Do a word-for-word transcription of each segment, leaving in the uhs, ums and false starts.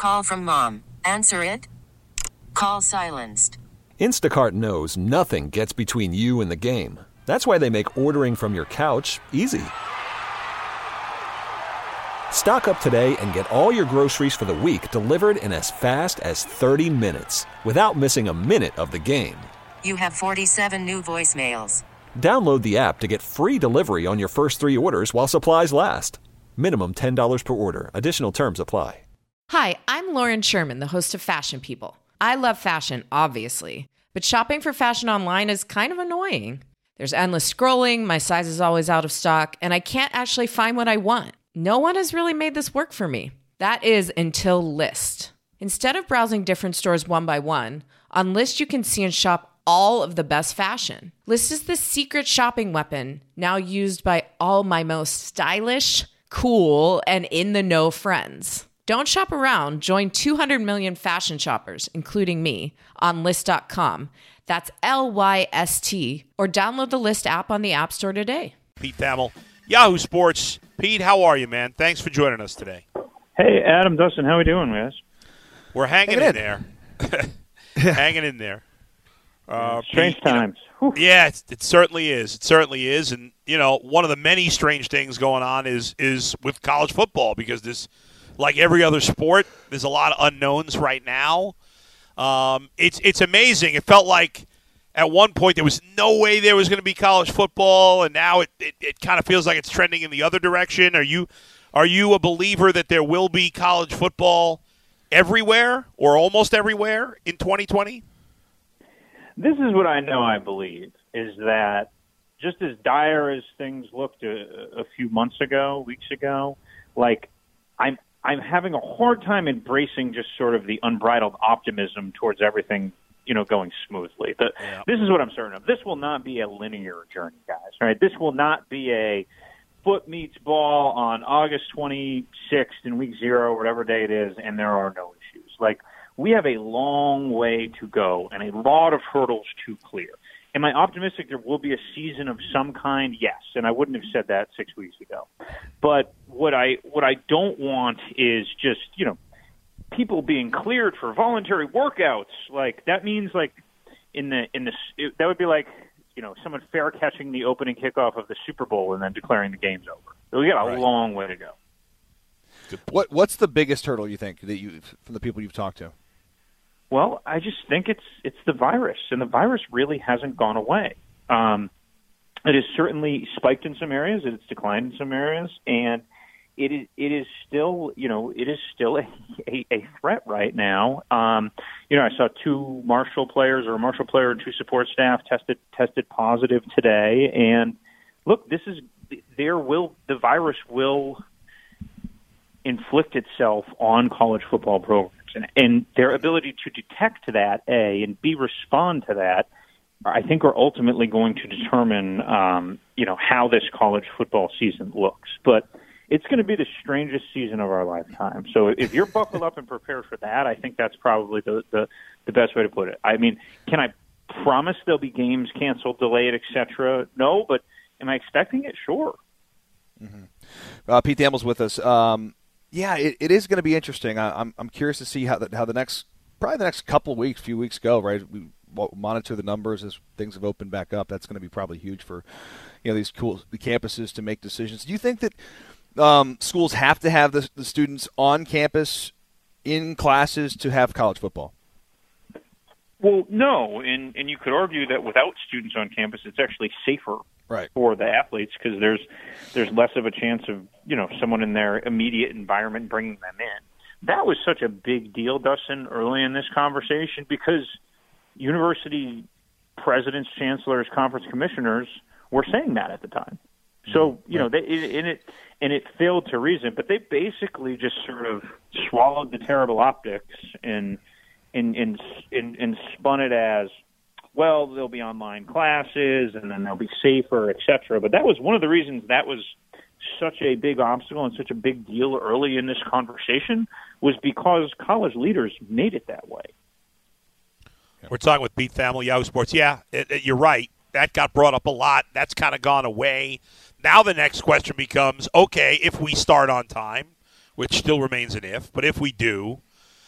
Call from mom. Answer it. Call silenced. Instacart knows nothing gets between you and the game. That's why they make ordering from your couch easy. Stock up today and get all your groceries for the week delivered in as fast as thirty minutes without missing a minute of the game. You have forty-seven new voicemails. Download the app to get free delivery on your first three orders while supplies last. Minimum ten dollars per order. Additional terms apply. Hi, I'm Lauren Sherman, the host of Fashion People. I love fashion, obviously, but shopping for fashion online is kind of annoying. There's endless scrolling, my size is always out of stock, and I can't actually find what I want. No one has really made this work for me. That is until Lyst. Instead of browsing different stores one by one, on Lyst you can see and shop all of the best fashion. Lyst is the secret shopping weapon now used by all my most stylish, cool, and in-the-know friends. Don't shop around. Join two hundred million fashion shoppers, including me, on Lyst dot com. That's L Y S T. Or download the Lyst app on the App Store today. Pete Thamel, Yahoo Sports. Pete, how are you, man? Thanks for joining us today. Hey, Adam, Dustin, how we doing, guys? We're hanging, hanging in, in there. hanging in there. Uh, Strange Pete, times. You know, yeah, it, it certainly is. It certainly is. And, you know, one of the many strange things going on is is with college football because this – like every other sport, there's a lot of unknowns right now. Um, it's it's amazing. It felt like at one point there was no way there was going to be college football, and now it, it, it kind of feels like it's trending in the other direction. Are you are you a believer that there will be college football everywhere or almost everywhere in twenty twenty? This is what I know I believe, is that just as dire as things looked a, a few months ago, weeks ago, like I'm I'm having a hard time embracing just sort of the unbridled optimism towards everything, you know, going smoothly. The, yeah. This is what I'm certain of. This will not be a linear journey, guys, right? This will not be a foot meets ball on August twenty-sixth in week zero, whatever day it is, and there are no issues. Like, we have a long way to go and a lot of hurdles to clear. Am I optimistic there will be a season of some kind? Yes, and I wouldn't have said that six weeks ago. But what I what I don't want is just, you know, people being cleared for voluntary workouts. Like, that means like in the in the it, that would be like, you know, someone fair catching the opening kickoff of the Super Bowl and then declaring the game's over. So we got a right. long way to go. What what's the biggest hurdle you think that you from the people you've talked to? Well, I just think it's it's the virus, and the virus really hasn't gone away. Um, it has certainly spiked in some areas, it's declined in some areas, and it is it is still you know it is still a, a, a threat right now. Um, you know, I saw two Marshall players, or a Marshall player and two support staff tested tested positive today, and look, this is there will the virus will inflict itself on college football programs. And, and their ability to detect that, A, and B, respond to that, I think are ultimately going to determine, um, you know, how this college football season looks. But it's going to be the strangest season of our lifetime. So if you're buckled up and prepared for that, I think that's probably the, the, the best way to put it. I mean, can I promise there'll be games canceled, delayed, et cetera? No, but am I expecting it? Sure. Mm-hmm. Uh, Pete Thamel's with us. Um, Yeah, it, it is going to be interesting. I, I'm I'm curious to see how the, how the next probably the next couple of weeks, few weeks go. Right, we monitor the numbers as things have opened back up. That's going to be probably huge for you know these cool the campuses to make decisions. Do you think that um, schools have to have the, the students on campus in classes to have college football? Well, no, and and you could argue that without students on campus, it's actually safer. Right. For the athletes, because there's there's less of a chance of you know someone in their immediate environment bringing them in. That was such a big deal, Dustin, early in this conversation, because university presidents, chancellors, conference commissioners were saying that at the time. So you know, they in it and it failed to reason, but they basically just sort of swallowed the terrible optics and and and and, and spun it as, well, there'll be online classes, and then they'll be safer, et cetera. But that was one of the reasons that was such a big obstacle and such a big deal early in this conversation, was because college leaders made it that way. We're talking with Pete Thamel, Yahoo Sports. Yeah, it, it, you're right. That got brought up a lot. That's kind of gone away. Now the next question becomes, okay, if we start on time, which still remains an if, but if we do,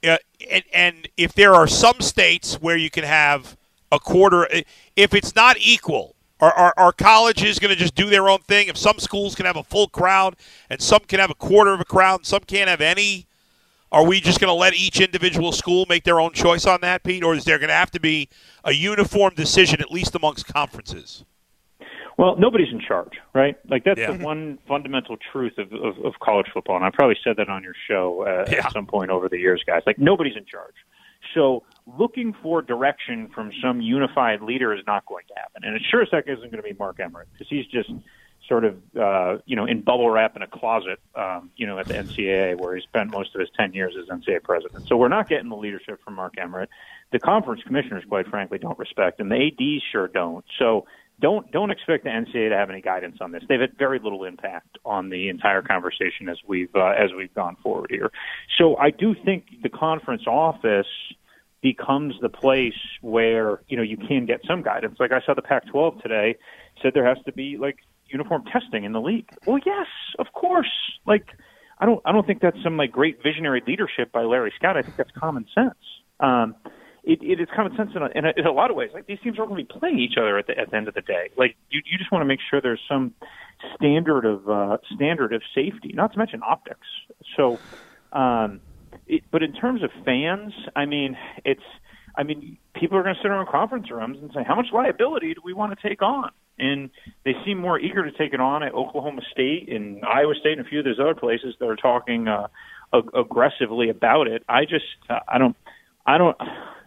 uh, and, and if there are some states where you can have a quarter, if it's not equal, are, are, are colleges going to just do their own thing? If some schools can have a full crowd and some can have a quarter of a crowd and some can't have any, are we just going to let each individual school make their own choice on that, Pete? Or is there going to have to be a uniform decision, at least amongst conferences? Well, nobody's in charge, right? Like, that's Yeah. the one fundamental truth of, of, of college football, and I probably said that on your show uh, Yeah. at some point over the years, guys. Like, nobody's in charge. So looking for direction from some unified leader is not going to happen. And it sure as heck isn't going to be Mark Emmert, because he's just sort of, uh, you know, in bubble wrap in a closet, um, you know, at the N C double A, where he spent most of his ten years as N C double A president. So we're not getting the leadership from Mark Emmert. The conference commissioners, quite frankly, don't respect him. The A Ds sure don't. So don't don't expect the N C double A to have any guidance on this. They've had very little impact on the entire conversation as we've uh, as we've gone forward here. So I do think the conference office becomes the place where, you know, you can get some guidance. Like, I saw the Pac twelve today said there has to be, like, uniform testing in the league. Well, yes, of course. Like, I don't I don't think that's some, like, great visionary leadership by Larry Scott. I think that's common sense. Um, it, it is common sense in a, in, a, in a lot of ways. Like, these teams are going to be playing each other at the at the end of the day. Like, you you just want to make sure there's some standard of uh, standard of safety, not to mention optics. So, um, it, but in terms of fans, I mean, it's I mean, people are going to sit around conference rooms and say, how much liability do we want to take on? And they seem more eager to take it on at Oklahoma State and Iowa State and a few of those other places that are talking uh, ag- aggressively about it. I just, uh, I don't, I don't,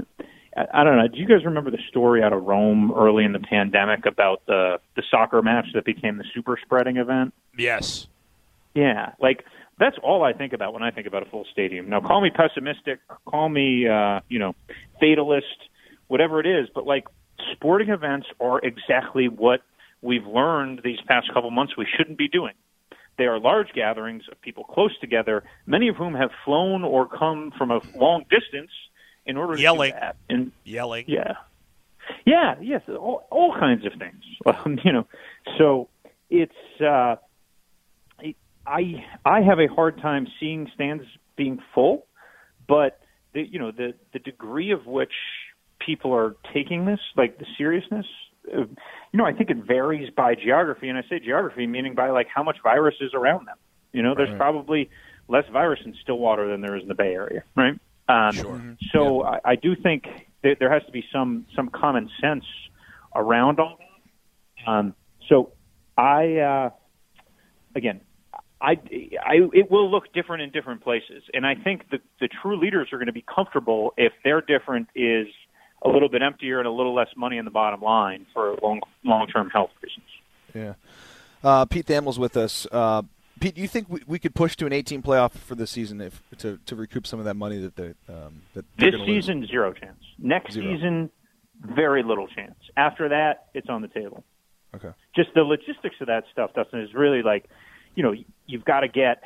I don't know. Do you guys remember the story out of Rome early in the pandemic about the the soccer match that became the super spreading event? Yes. Yeah, like, that's all I think about when I think about a full stadium. Now, call me pessimistic, call me, uh, you know, fatalist, whatever it is, but, like, sporting events are exactly what we've learned these past couple months we shouldn't be doing. They are large gatherings of people close together, many of whom have flown or come from a long distance in order to Yelling. do that. And Yelling. yeah. Yeah, yes, all, all kinds of things. Um, you know, so it's uh, I I have a hard time seeing stands being full, but the, you know, the the degree of which people are taking this, like the seriousness, uh, you know, I think it varies by geography, and I say geography meaning by, like, how much virus is around them. You know, there's Right. probably less virus in Stillwater than there is in the Bay Area, right? Um, Sure. So yeah. I, I do think that there has to be some some common sense around all that. Um, so I, uh, again, I, I, it will look different in different places, and I think the the true leaders are going to be comfortable if their different is a little bit emptier and a little less money in the bottom line for long long term health reasons. Yeah. Uh, Pete Thamel's with us. Uh, Pete, do you think we, we could push to an eighteen playoff for this season if to, to recoup some of that money that they um, that they're This gonna lose? season, zero chance. Next Zero. season, very little chance. After that, it's on the table. Okay. Just the logistics of that stuff, Dustin, is really like, you know, you've got to get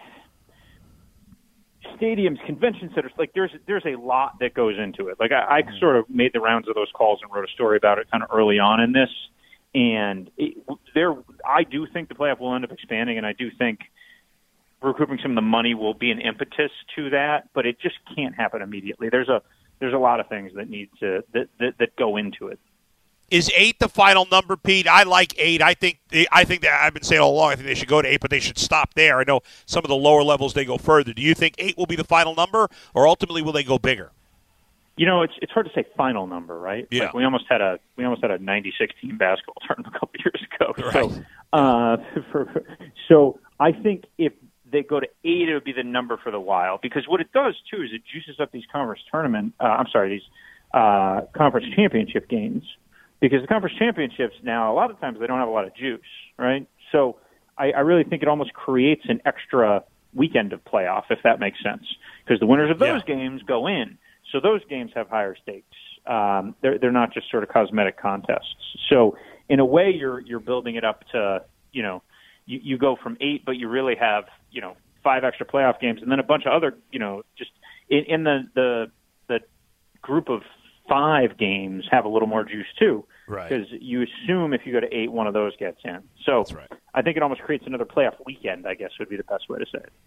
stadiums, convention centers. Like, there's there's a lot that goes into it. Like, I, I sort of made the rounds of those calls and wrote a story about it kind of early on in this. And it, there, I do think the playoff will end up expanding, and I do think recouping some of the money will be an impetus to that. But it just can't happen immediately. There's a there's a lot of things that need to that that, that go into it. Is eight the final number, Pete? I like eight. I think I think that I've been saying all along. I think they should go to eight, but they should stop there. I know some of the lower levels they go further. Do you think eight will be the final number, or ultimately will they go bigger? You know, it's it's hard to say final number, right? Yeah. Like, we almost had a we almost had a ninety-six team basketball tournament a couple of years ago. Right. So, uh, for, so I think if they go to eight, it would be the number for the while, because what it does too is it juices up these conference tournament. Uh, I'm sorry, these uh, conference championship games. Because the conference championships now, a lot of times they don't have a lot of juice, right? So I, I really think it almost creates an extra weekend of playoff, if that makes sense. Because the winners of those Yeah. games go in. So those games have higher stakes. Um, they're, they're not just sort of cosmetic contests. So in a way, you're you're building it up to, you know, you, you go from eight, but you really have, you know, five extra playoff games, and then a bunch of other, you know, just in, in the, the the group of five games have a little more juice too. Right. Because you assume if you go to eight, one of those gets in. So That's right. I think it almost creates another playoff weekend, I guess would be the best way to say it.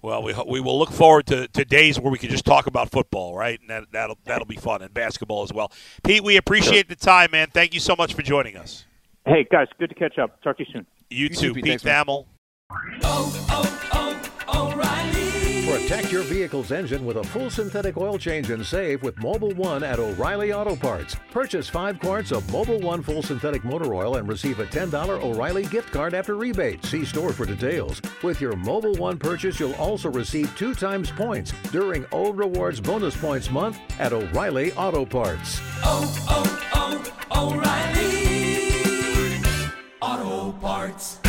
Well, we we will look forward to, to days where we can just talk about football, right? And that that'll that'll be fun, and basketball as well. Pete, we appreciate the time, man. Thank you so much for joining us. Hey, guys, good to catch up. Talk to you soon. You, You too, too, Pete. Pete Thanks, Thamel. Oh, oh, oh, O'Reilly. Protect your vehicle's engine with a full synthetic oil change and save with Mobile One at O'Reilly Auto Parts. Purchase five quarts of Mobile One full synthetic motor oil and receive a ten dollars O'Reilly gift card after rebate. See store for details. With your Mobile One purchase, you'll also receive two times points during O Rewards Bonus Points Month at O'Reilly Auto Parts. Oh, oh, oh, O'Reilly Auto Parts.